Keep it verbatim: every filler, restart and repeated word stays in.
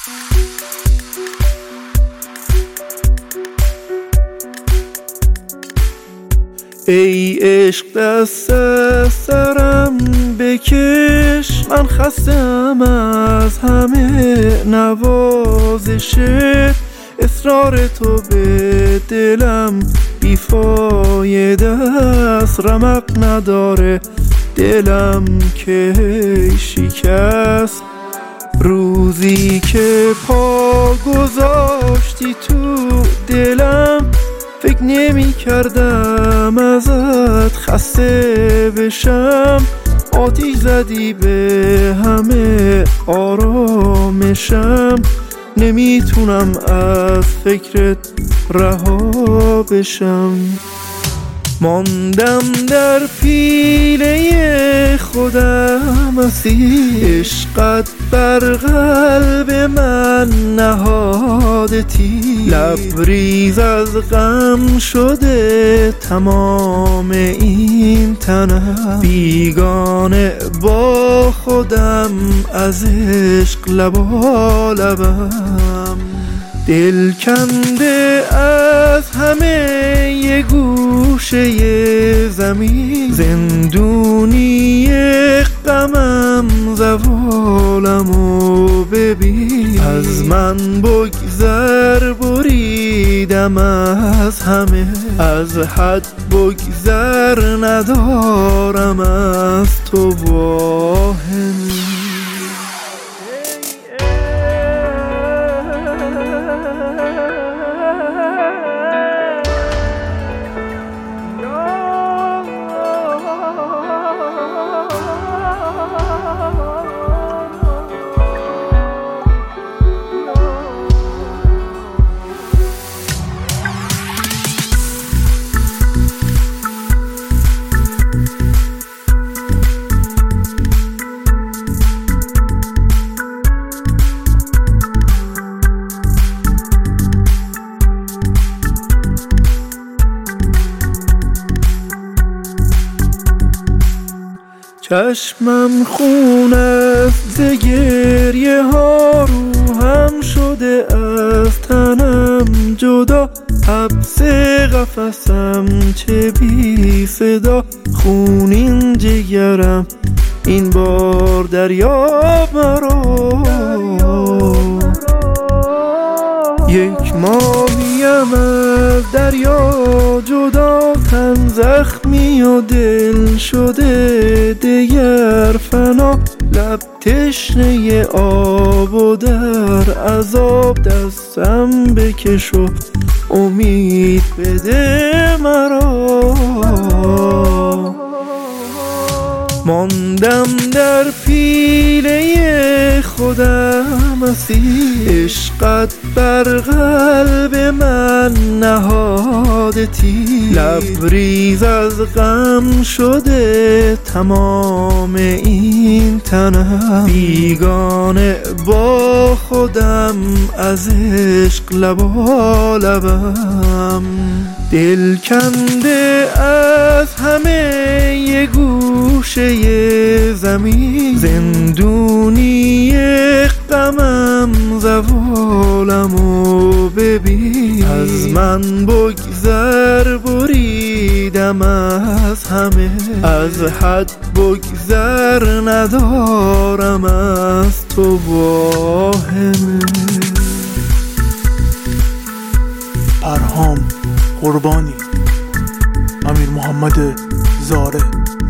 ای عشق دست از سرم بکش، من خستم از همه نوازشه. اصرار تو به دلم بیفایده است، رمق نداره دلم که شکست. روزی که پا گذاشتی تو دلم، فکر نمی کردم ازت خسته بشم. آتیش زدی به همه آرامشم، نمیتونم از فکرت رها بشم. ماندم در پیله خودم، اسیر عشقت بر قلب من نهاده تیر. لبریز از غم شده تمام این تنم، بیگانه با خودم از عشق لبالبم. دل کنده از همه یه گوشه زمین، زندونی غمم زوالمو ببین. از من بگذر بریدم از همه، از حد بگذر ندارم از تو واهم. چشمم خون است ز گریه ها، روحم شده از تنم جدا. حبس قفسم چه بی صدا، خونین جگرم این بار دریاب مرا. یک ماهیم از دریا جدا، تن زخمی و دل شده دگر فنا. لب تشنه آب و در عذاب، دستم بکش و امید بده مرا. ماندم در پیله خودم، اسیر عشقت بر قلب من نهاده تیر. لبریز از غم شده تمام این تنم، بیگانه با خودم از عشق لبالبم. دل کنده از همه یه گوشه زمین، زندونی غمم زوالمو ببین. از من بگذر بریدم از همه، از حد بگذر ندارم از تو واهمه. پرهام قربانی، امیر محمد زاره.